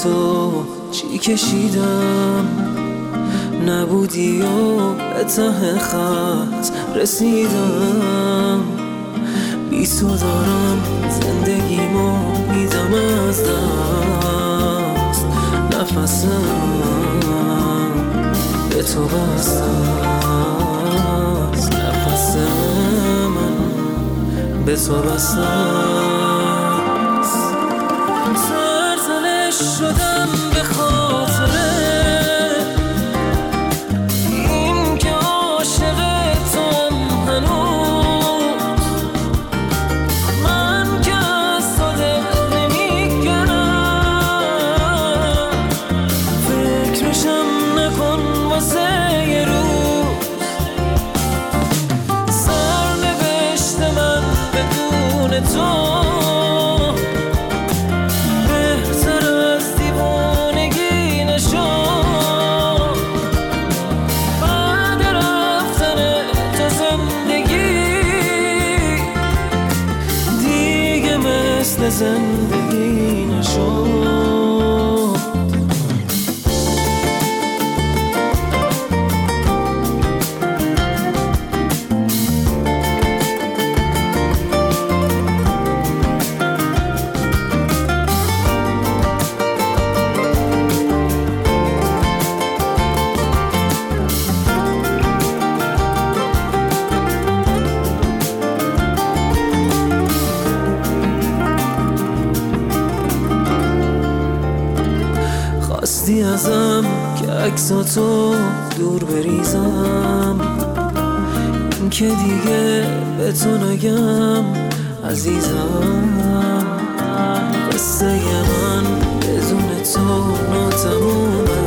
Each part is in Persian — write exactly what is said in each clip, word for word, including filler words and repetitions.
تو چی کشیدم، نبودی و به ته خط رسیدم. بی تو دارم زندگیمو میدم از دست، نفسم به تو بسته است، نفس من به تو بسته است. سرزنش شدم به خاطر این که عاشق توام هنوز، من که از تو دل نمیگرم، فکرشم نکن واسه یه روز. سرنوشت من بدون تو زندگی نشد. خواستی ازم که عکساتو دور بریزم، این که دیگه به تو نگم عزیزم. قصه من بدون تو ناتمومه،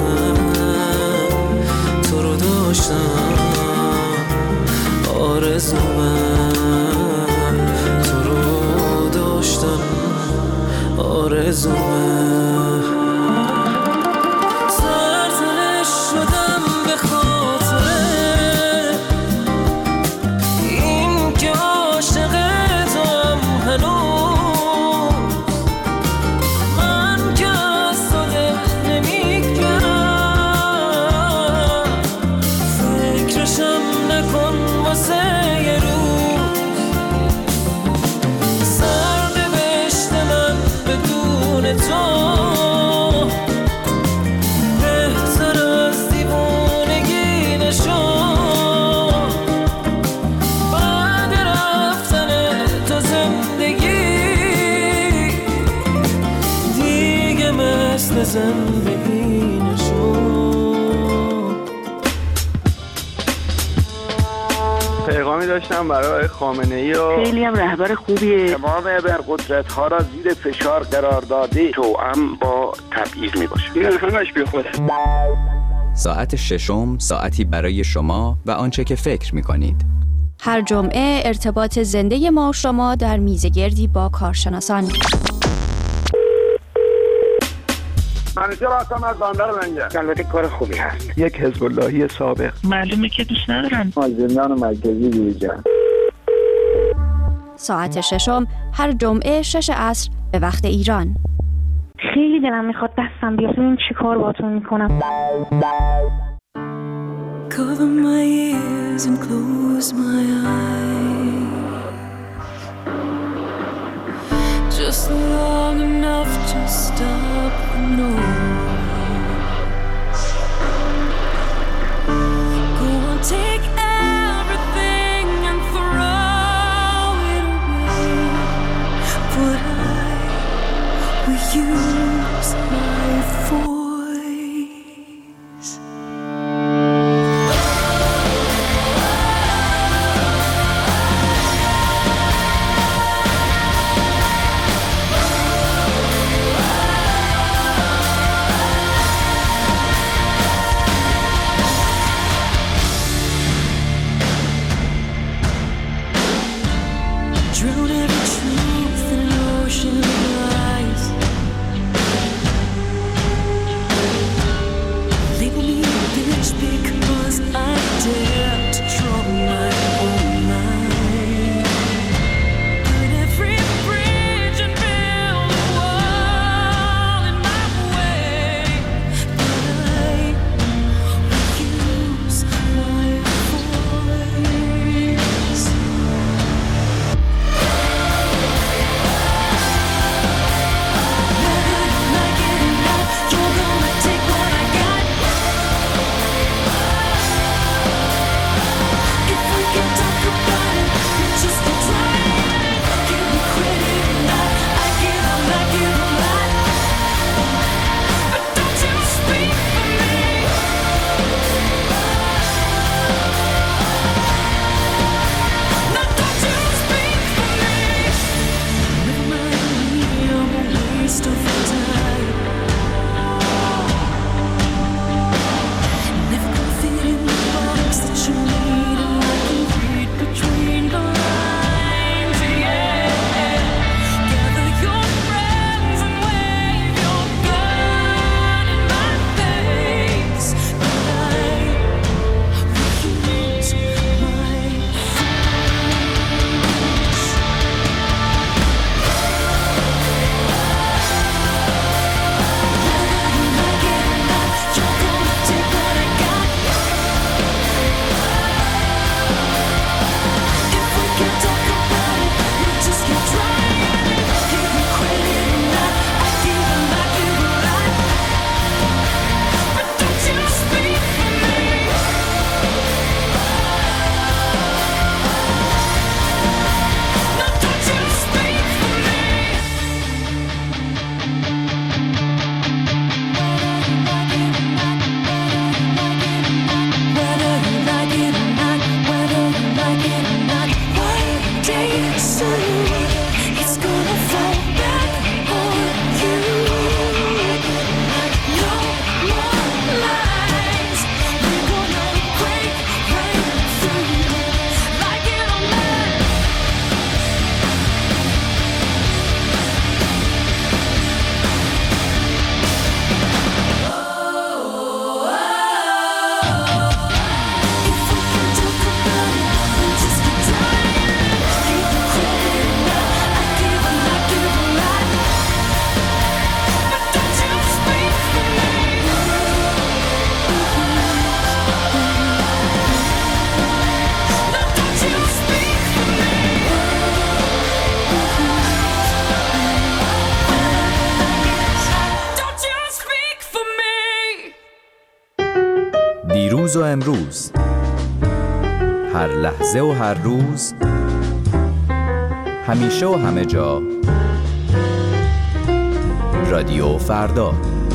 تو رو داشتم آرزومه، تو رو داشتم آرزومه. زندگی نشد. پیغامی داشتم برای خامنه‌ای و خیلی هم رهبر خوبیه. تمام ابرقدرت ها را زیر فشار قرار داده، توأم با تبعیض می باشه. این همش بی خوده. ساعت ششم، ساعتی برای شما و آنچه که فکر می کنید. هر جمعه ارتباط زنده ما و شما در میزگردی با کارشناسان. منیجر هستم از بندر منجر. البته کار خوبی هست. یک حزب اللهی سابق. معلومه که دوست ندارن. از زندان مرکزی بیرون. ساعت ششم هر جمعه شش عصر به وقت ایران. خیلی دلم میخواد دستم بیاد ببینم چی کار باهاتون میکنم. Cover my ears and close my eyes, just long enough to stop the noise. Go on, take everything and throw it away, but I will use my voice. Drown every truth in an ocean of lies. Label me a bitch because I dare to draw my own line. Burn every bridge and build a wall in my way. دیروز و امروز، هر لحظه و هر روز، همیشه و همه جا، رادیو فردا.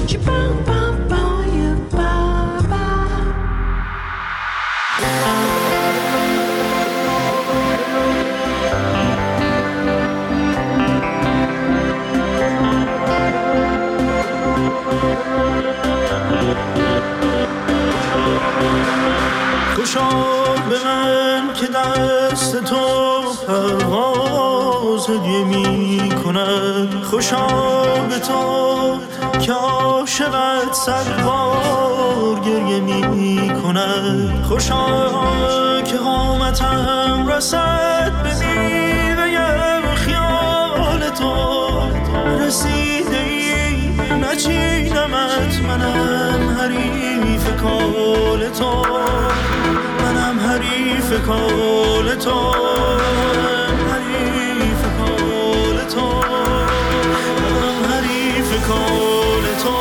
خوشا به من که دست تو پرواز هدیه می کند، خوشا به تو که عاشقت صد بار گریه می کند، خوشا که قامتم رسد به میوه خیال تو، رسیده ای نچیدمت، منم حریف کال تو، منم حریف کال تو، حریف کال تو، منم حریف کال تو.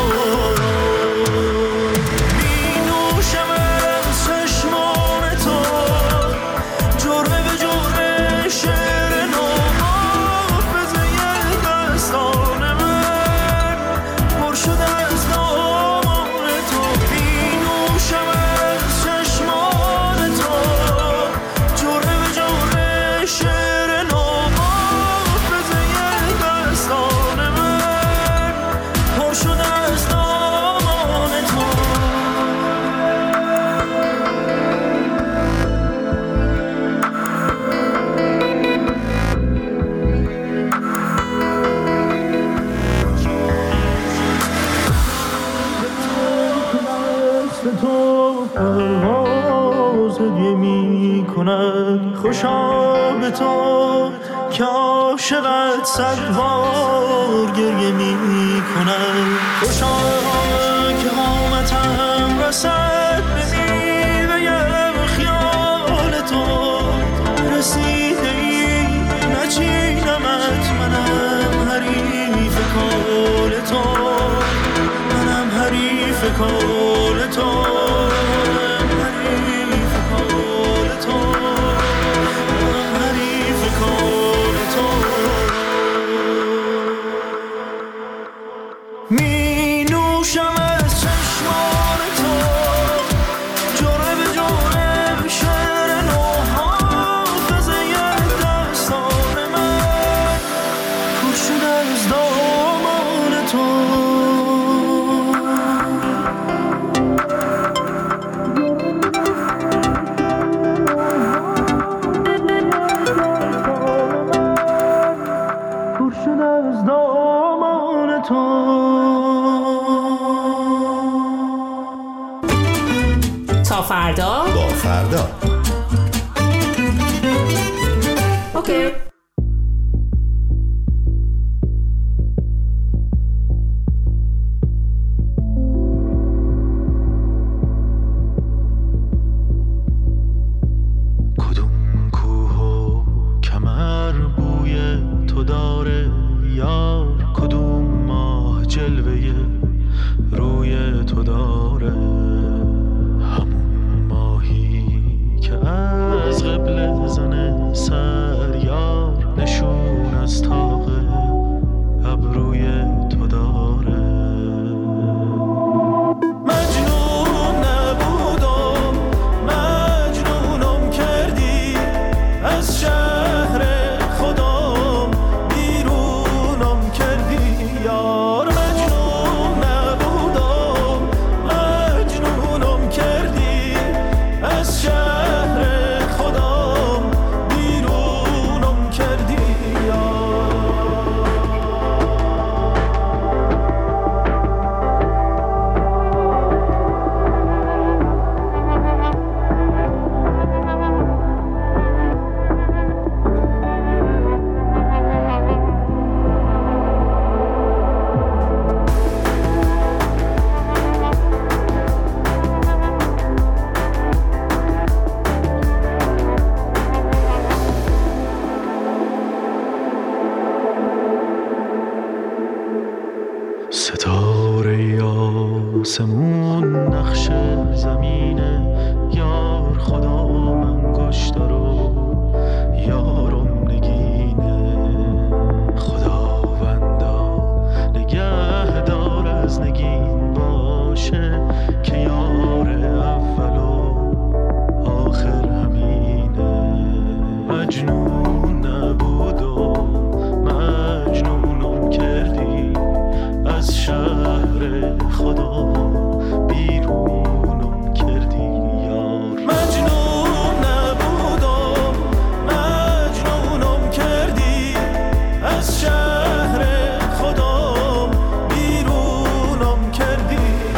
می نوشم از چشمان تو، جرعه به جرعه شعر نو، حافظه دستان من پر شده از نام تو. می نوشم از چشمان تو، جرعه به جرعه شعر نو، حافظه دستان من پر شده از نام تو. دست تو پرواز هدیه می کند، خوشا به تو که عاشقت صد بار گریه می کند، خوشا که قامتم رسد به میوه خیال تو، رسیده ای نچیدمت، منم حریف کال تو، منم حریف کال تو، حریف کال تو، منم حریف تا فردا با فردا. اوکی. ستاره آسمون نقش زمینه، یار خدا منگشتر و یارم نگینه. خداوندا نگه دار از نگین باشه که یار اول و آخر همینه. مجنون نبود و مجنونم کردی، از شهر خدا بیرونم کردی یار. مجنون نبودم مجنونم کردی، از شهر خدا بیرونم کردی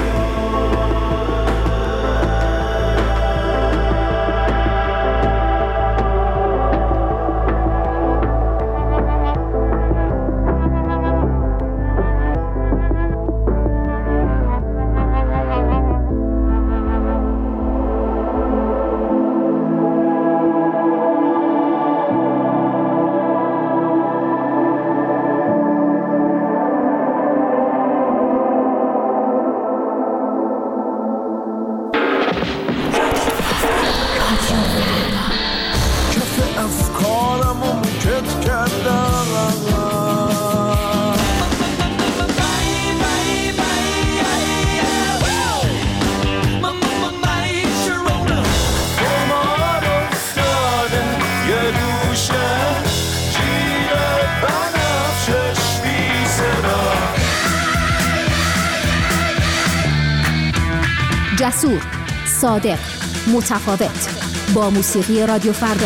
جسور، صادق، متفاوت، با موسیقی رادیو فردا.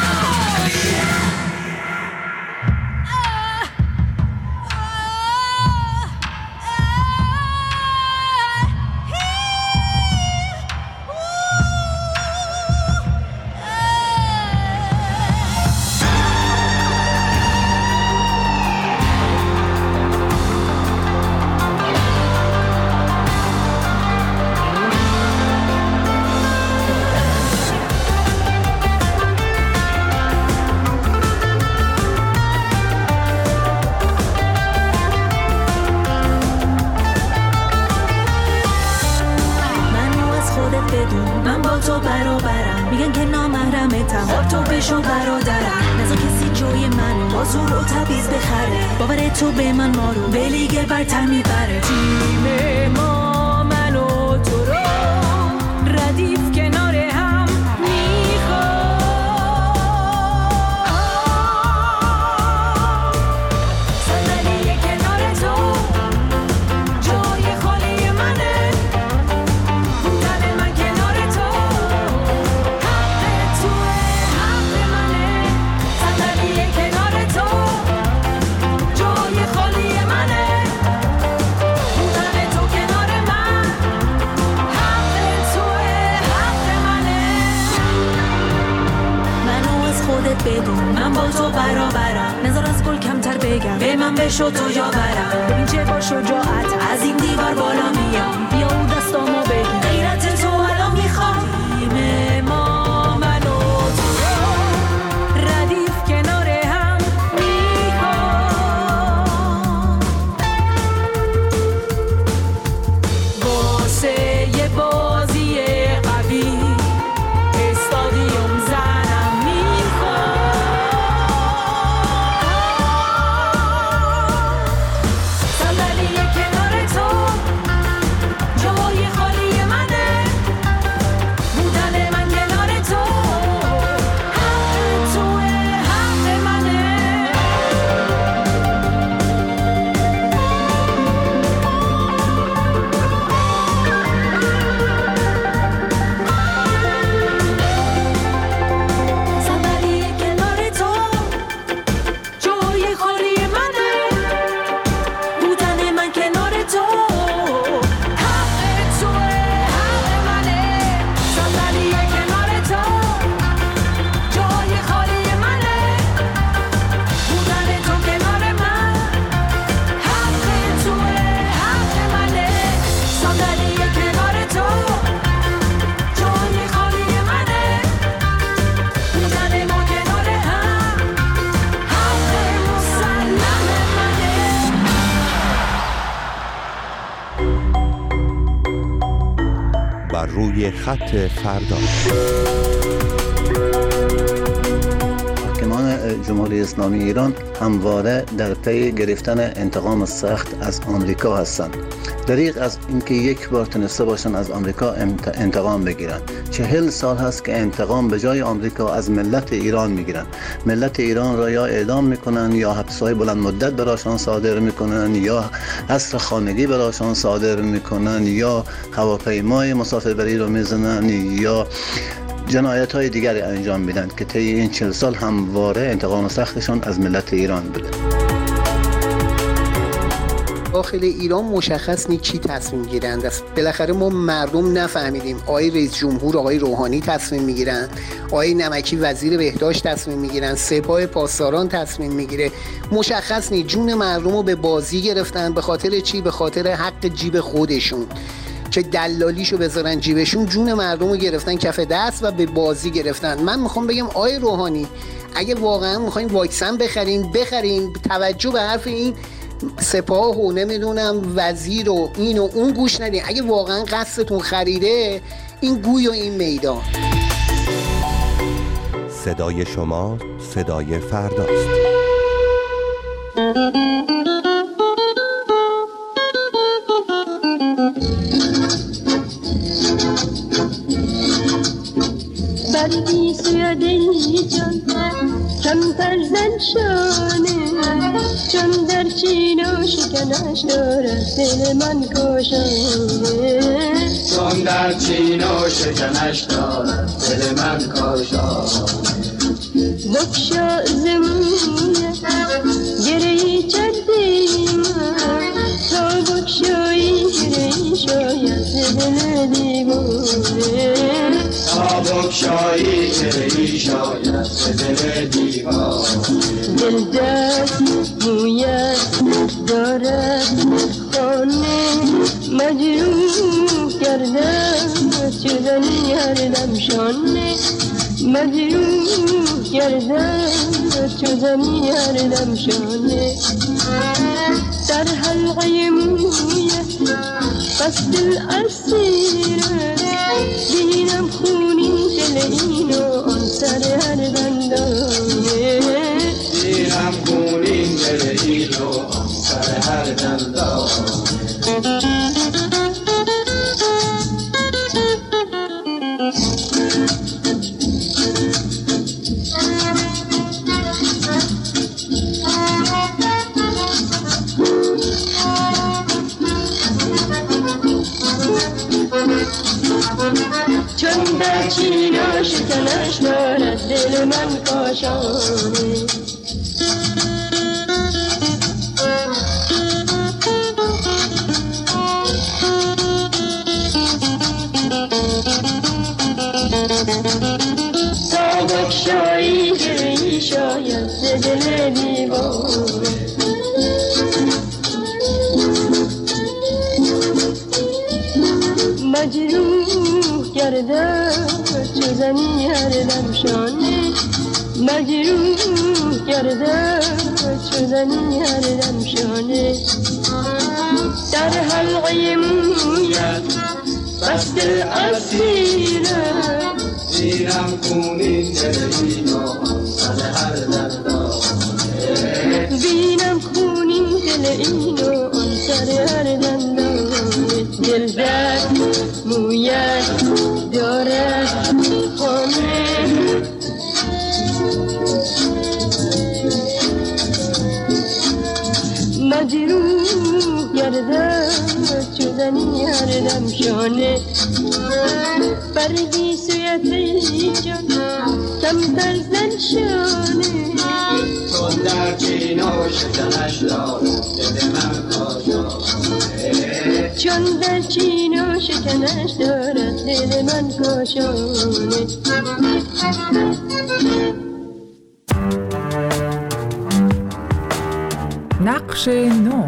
تو به من ما رو به لیگ برتر میبره. تیم ما من و تو رو ردیف کنار هم میخواد. صندلی کنار تو جای خالی منه، تن من کنار تو حق توه حق منه. صندلی کنار تو خالی منه، بودن تو کنار من خودت بگو من با تو برابرم، نظر از گل کمتر بگم به من بشو تو جا برم. ببین چه با شجاعت از این دیوار بالا میام، بیا اون دستامو بگیر غیرت تو الان میخوام. تیم ما من و تو ردیف کنار هم میخوام، واسه یه بازی قوی استادیوم زنم میخوام. صندلی کنار تو جای خالی منه، بودن من کنار تو حق توه حق منه. صندلی کنار تو جای خالی منه، بودن من کنار تو حق توه حق منه. صندلی کنار تو جای خالی منه، بودن تو کنار من حق توه حق منه. صندلی کنار تو جای خالی منه، بودن ما کنار هم حق مسلم منه. بر روی خط فردا. حاکمان جمهوری اسلامی ایران همواره در پی گرفتن انتقام سخت از آمریکا هستند. دریغ از اینکه یک بار تونسته باشن از آمریکا انتقام بگیرن. چهل سال هست که انتقام به جای آمریکا از ملت ایران میگیرن. ملت ایران را یا اعدام میکنن یا حبس‌های بلند مدت براشان صادر میکنن یا حصر خانگی براشان صادر میکنن یا هواپیمای مسافربری رو میزنن یا جنایت های دیگری انجام میدن که طی این چهل سال همواره انتقام سختشان از ملت ایران بوده. داخل ایران مشخص نیست چی تصمیم گیرند است. بالاخره ما مردم نفهمیدیم. آقای رئیس جمهور آقای روحانی تصمیم میگیرن، آقای نمکی وزیر بهداشت تصمیم میگیرن، سپاه پاسداران تصمیم میگیره. مشخص نیست. جون مردم رو به بازی گرفتن. به خاطر چی؟ به خاطر حق جیب خودشون که دلالیشو بذارن جیبشون. جون مردم رو گرفتن کف دست و به بازی گرفتن. من میخوام بگم آقای روحانی اگه واقعا میخواین واکسن بخرین بخرین، توجه به حرف این سپاه و نمیدونم وزیر و این و اون گوش ندین. اگه واقعا قصدتون خریده این گوی و این میدان. صدای شما صدای فرداست. بردی سویده جان کمتر زن شانه، چون در چین و شکنش دارد دل من کاشانه. چون در چین و شکنش دارد دل من کاشانه. بکشا زمونه گرهی چردی من، تا بکشایی گرهی شاید دل دیوانه. تا بکشایی گرهی شاید دل دیوانه. دل دست مویت دارد خانه، مجروح کردم شدنی هر دم شانه. مجروح کردم شدنی هر دم شانه. در حلقه مویت قصد الاسیره، بینم خونی دل این و آن سر هر دندانه. بینم خونی دل این و آن سر هر دندانه. چون در چین و شکنش دارد دل من کاشانه. تا بکشایی گرهی شدنی هر دم شانه مجروح کرده شدنی هر دم شانه در حلقه مویت بست اسیره بینم خونین دل اینو سر هر دندانه بینم خونین دل اینو سر هر دندانه دل در مویت داره خانه مجروح گرده شدنی هر دم شانه برگی سویت ای جان کمتر زن شانه چون در چینو شکنش دارم دل من کاشانه چون در چینو شکنش دارد دل من کاشانه نقش نو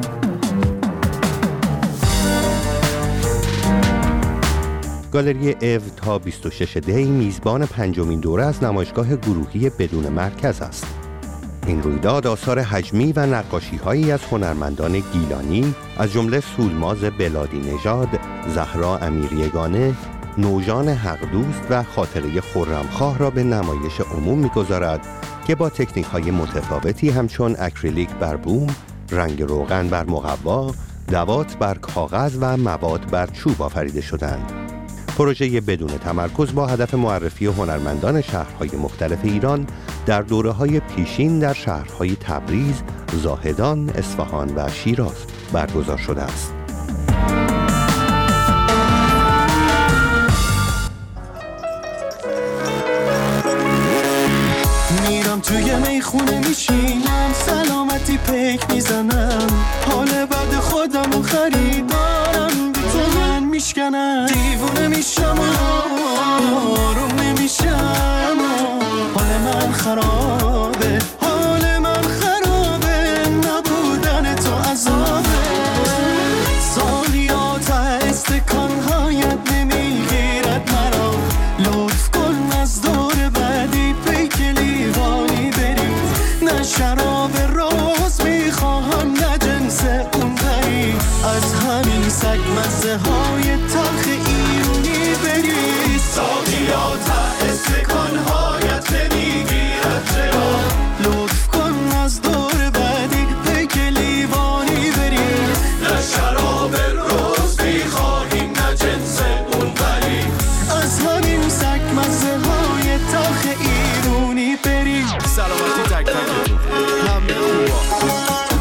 گالری او تا بیست و شش دی میزبان پنجمین دوره از نمایشگاه گروهی بدون مرکز است. این رویداد آثار حجمی و نقاشی‌هایی از هنرمندان گیلانی از جمله سولماز بلادی نژاد، زهرا امیریگانه، نوژان حقدوست و خاطره خرمخواه را به نمایش عموم می‌گذارد که با تکنیک‌های متفاوتی همچون اکریلیک بر بوم، رنگ روغن بر مقوا، دوات بر کاغذ و مواد بر چوب آفریده شدند. پروژه بدون تمرکز با هدف معرفی هنرمندان شهرهای مختلف ایران در دوره‌های پیشین در شهرهای تبریز، زاهدان، اصفهان و شیراز برگزار شده است. میرم توی میخونه میشینم سلامتی پیک میزنم حال بعد خودم و خریدارم بی تو من میشکنم دیوونه میشم و آروم نمیشم حال من خرابه حال من خرابه نبودن تو عذابه سالیات استکانهایت نمیگیرد مرا لطف کن از دور بعدی پیک لیوانی برید نه شراب روز میخواهم نه جنس اون بری از همین سگ مزه های تلخ ایرونی بری ساقیات استکانهایت نمیگیرد چرا لطف کن از دور بعدی پیک لیوانی بری نه شراب روز میخواهیم نه جنس اون بری از همین سگ مزه های تلخ ایرونی بری سلامتی تک تک همه خوبا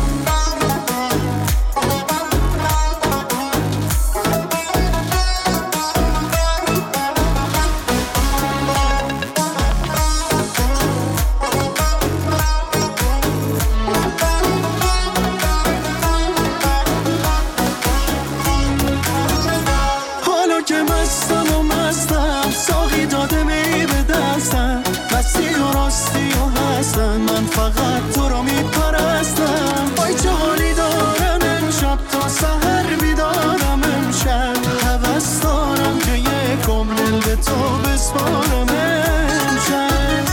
من فقط تو رو میپرستم وای چه حالی دارم امشب تا سحر بیدارم امشب هوس دارم که یک عمر به تو بسپارم امشب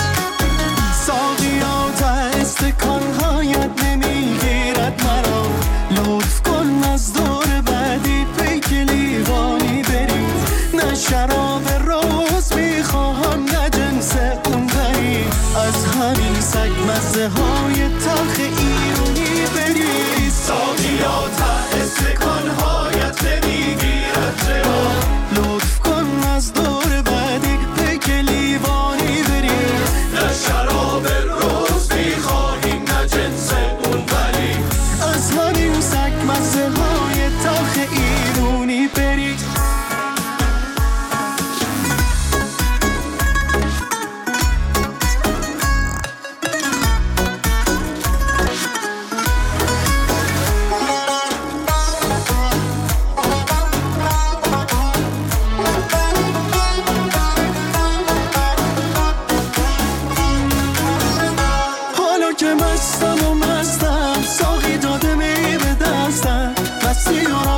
ساقیات استکانهایت نمیگیرد مرا لطف کن از دور بعدی پیک لیوانی بری نه شراب روز میخواهم نه جنس اون بری از همین سگ مزه های تلخ ایرونی بری ساقیات استکانهایت نمیگیرد چرا لطف کن از دور بعدی پیک لیوانی بری نه شراب روز میخواهیم نه جنس اون بری از همین سگ مزه های تلخ ایرونی بری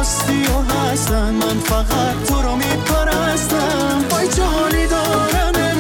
من فقط تو رو میپرستم وای چه حالی دارم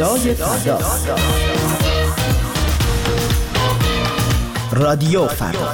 صدای فردا. رادیو فردا.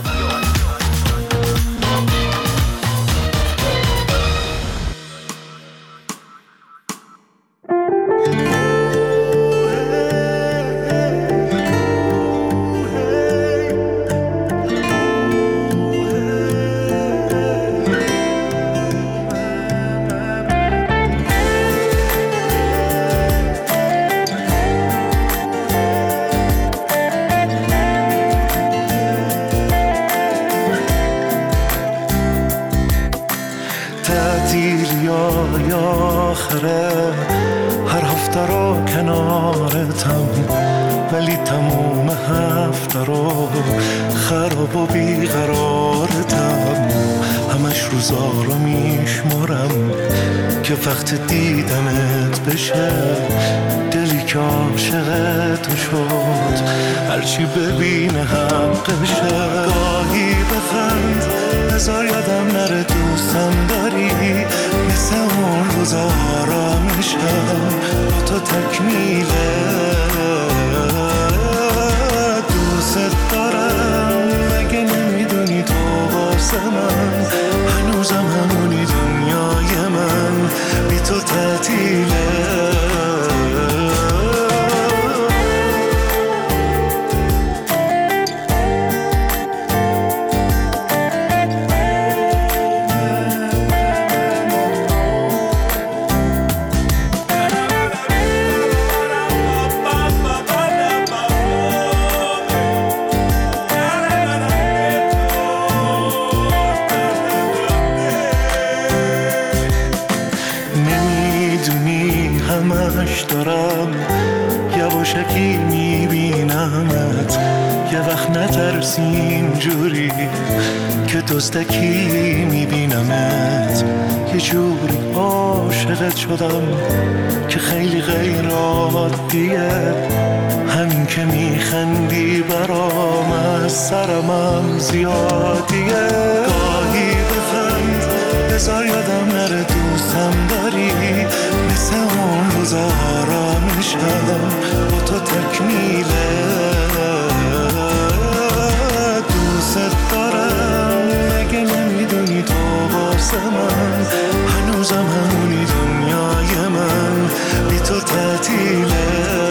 هر هفته رو کنارتم، ولی تموم هفته رو خراب و بیقرارتم. همش روزا رو میشمارم که وقت دیدنت بشه، دلی که عاشق تو شد هرچی ببینه حقشه. گاهی بخند بذار یادم نره دوستم داری، مثل اون روزا آرامشم با تو تکمیله. دوست دارم مگه نمیدونی تو واسه من هنوزم همونی دنیای من، بی تو تعطیله. دارم یواشکی میبینمت، یه وقت نترسی اینجوری که دزدکی میبینمت. یه جوری عاشقت شدم که خیلی غیر عادیه، همین که میخندی برام از سرمم زیادیه. گاهی بخند بذار یادم نره دوستم داری، مثل اون روزا آرامشم با تو تکمیله. دوست دارم مگه نمیدونی تو واسه من هنوزم همونی دنیای من، بی تو تعطیله.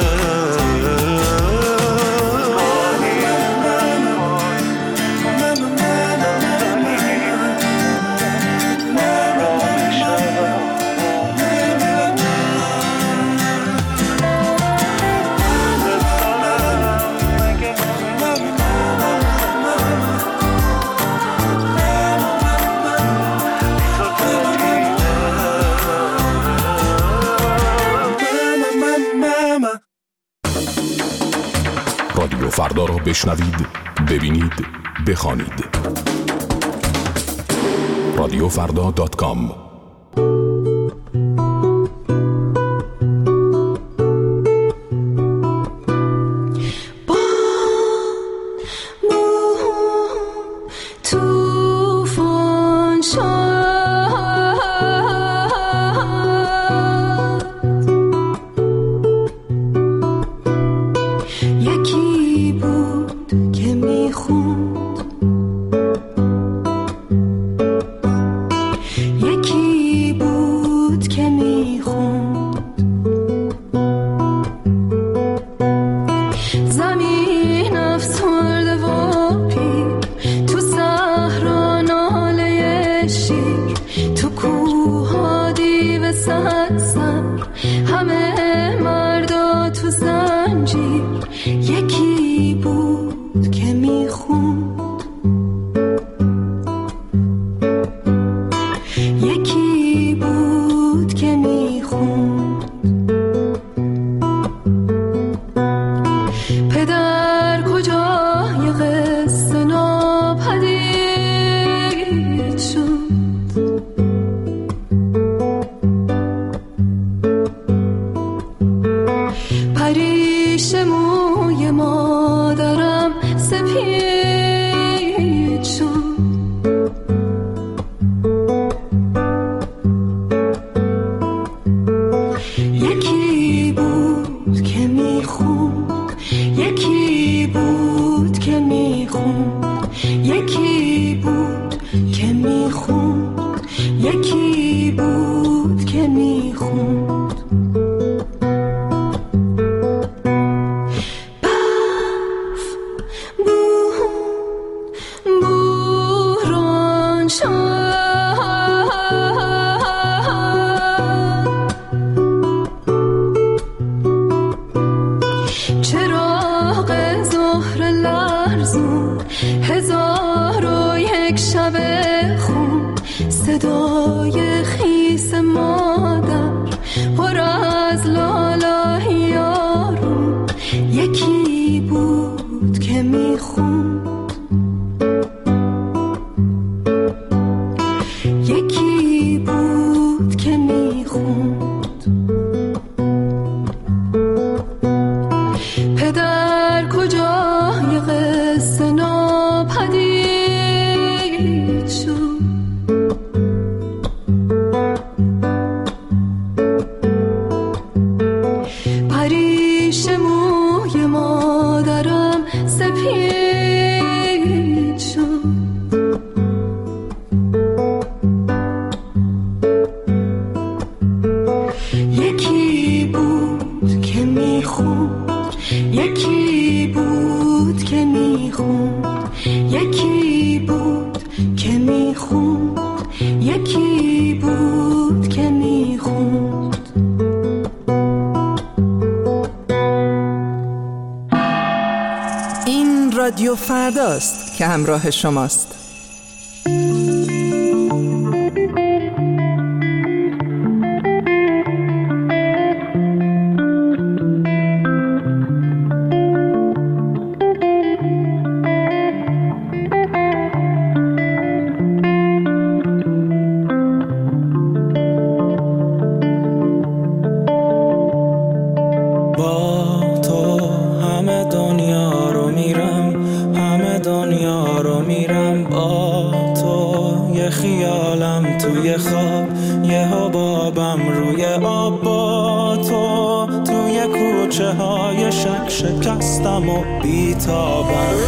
رادیو فردا را بشنوید، ببینید، بخوانید. رادیو فردا دات کام. پریش موی ما چراغ ظهر لرزون، هزار و یک شب خون، صدای خیس مادر پر از لاله یارون. یکی بود که میخوند، یکی بود که میخوند. پدر کجای قصه ناپدید شد، پریش موی مادرم سپید شد. یکی بود که میخوند، یکی بود که میخوند، یکی بود که میخوند، یکی بود که میخوند. این رادیو فرداست که همراه شماست. شکستم و بیتابم.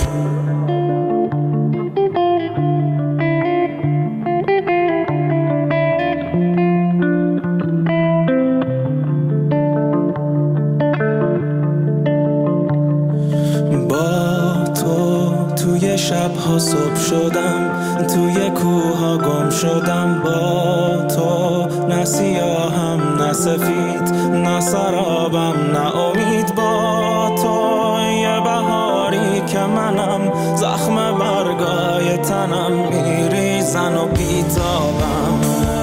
با تو توی شبها صبح شدم، توی کوها گم شدم. با تو نه سیاهم نه سفید، نه سرابم نه امید. با تو یه بهاری که منم، زخم برگای تنم میریزن و بیتابم.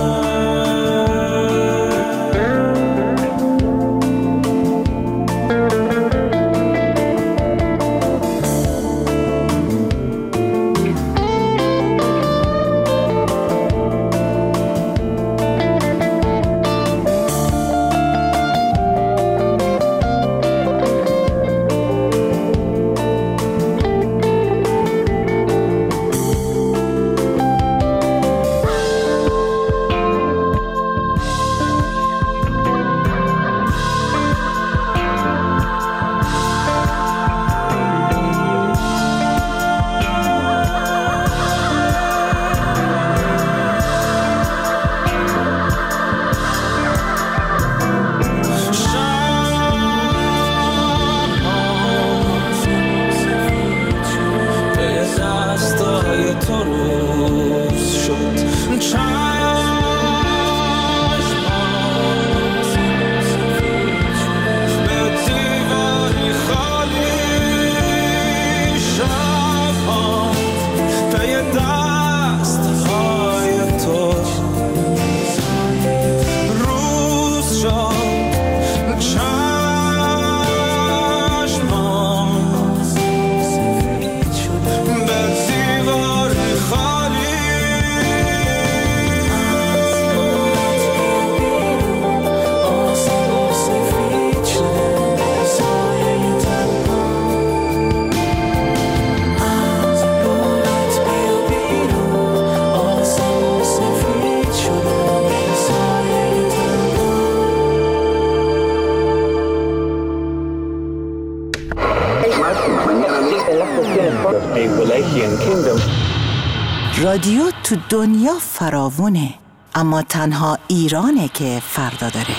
رادیو تو دنیا فراوونه، اما تنها ایرانه که فردا داره.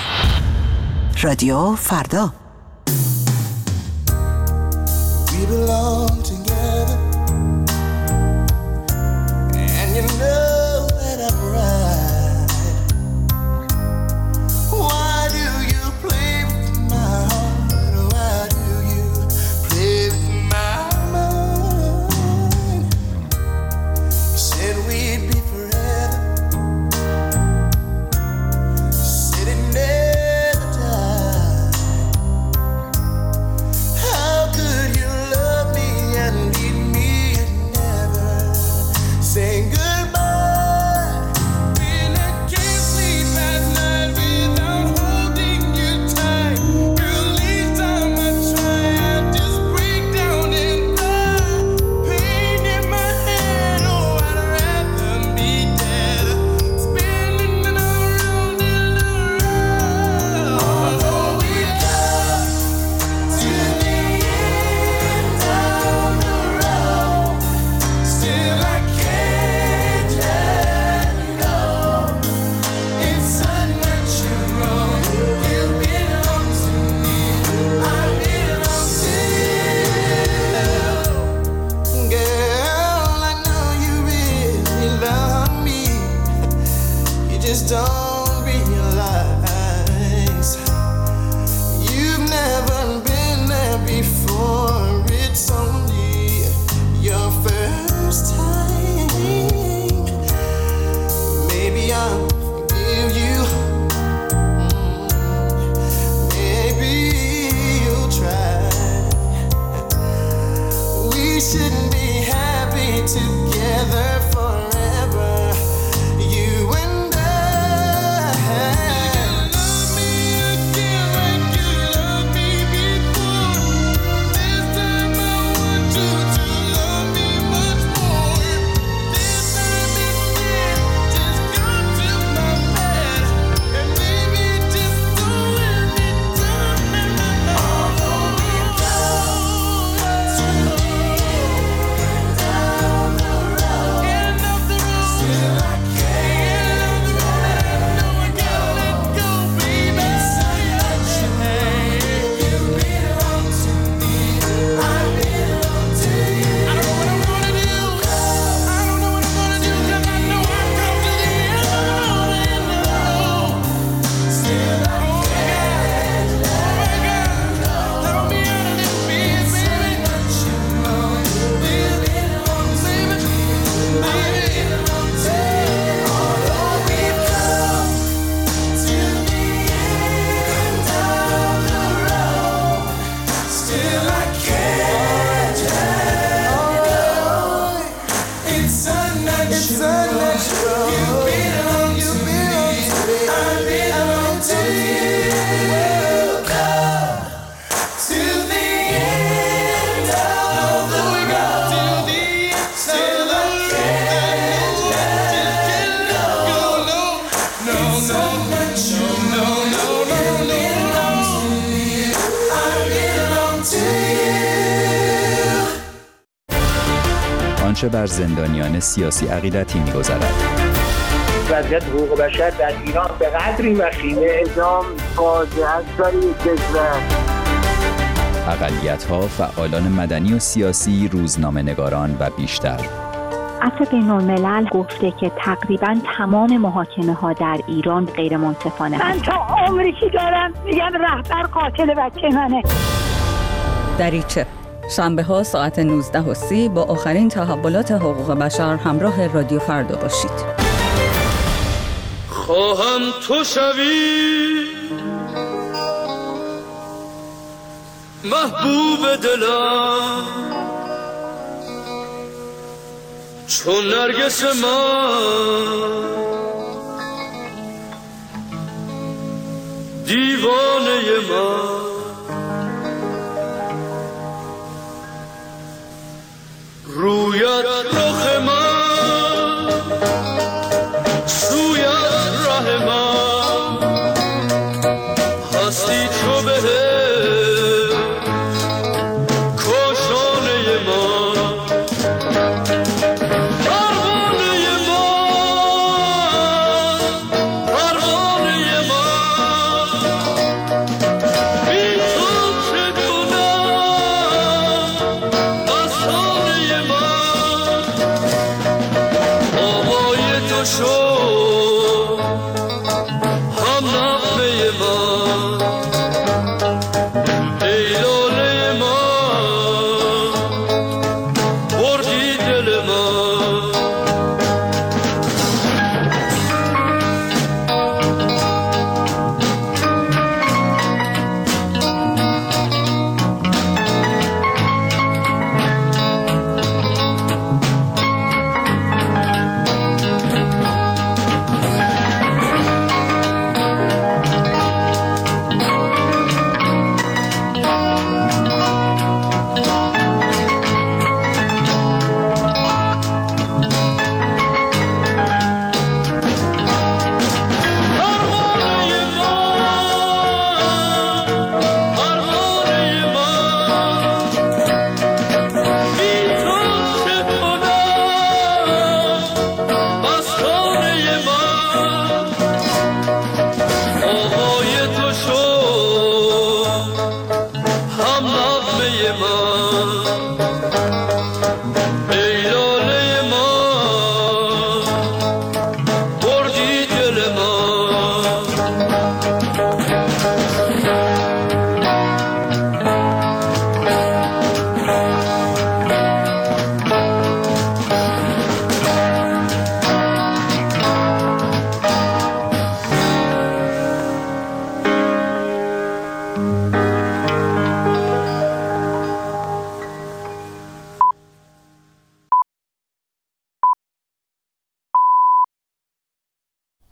رادیو فردا. We belong together, and you know just don't realize you've never been there before. It's only your first time. Maybe I'll forgive you. Maybe you'll try. We shouldn't be happy together forever. You and I. Love me again like you loved me before. This time I want you to love me much more. This time instead, just come to my bed and baby just don't let me down. Although we go to the end of the road, end of the road, still I can't. End of the road, I know I gotta let go, baby. You belong to me, I belong to you. I don't know what I'm gonna do. I don't know what I'm gonna do 'cause I know I've come to the end of the road, end of the road. Still I can't let go. Throw me out of this bed, baby. You know you belong to me, I belong to you. Although we've come to the end of the road, still I can't let go. It's unnatural. You belong to me, I belong to you. Come to the end of the road, still I can't let go. No, no, no, no, no, no, no. I belong to you. آنچه بر زندانیان سیاسی عقیدتی می‌گذرد. وضعیت حقوق بشر در ایران به قدری وخیمه، اعدام فاجعه است برای کشور. اقلیت‌ها، فعالان مدنی و سیاسی، روزنامه‌نگاران و بیشتر. عفو بین‌الملل گفته که تقریباً تمام محاکمه‌ها در ایران غیر منصفانه من تا عمری که دارم میگم رهبر قاتل بچه منه. دریچه شنبه ها ساعت نوزده و سی با آخرین تحولات حقوق بشر همراه رادیو فردا باشید. خواهم تو شوی محبوب دلم، چون نرگس من دیوانه من.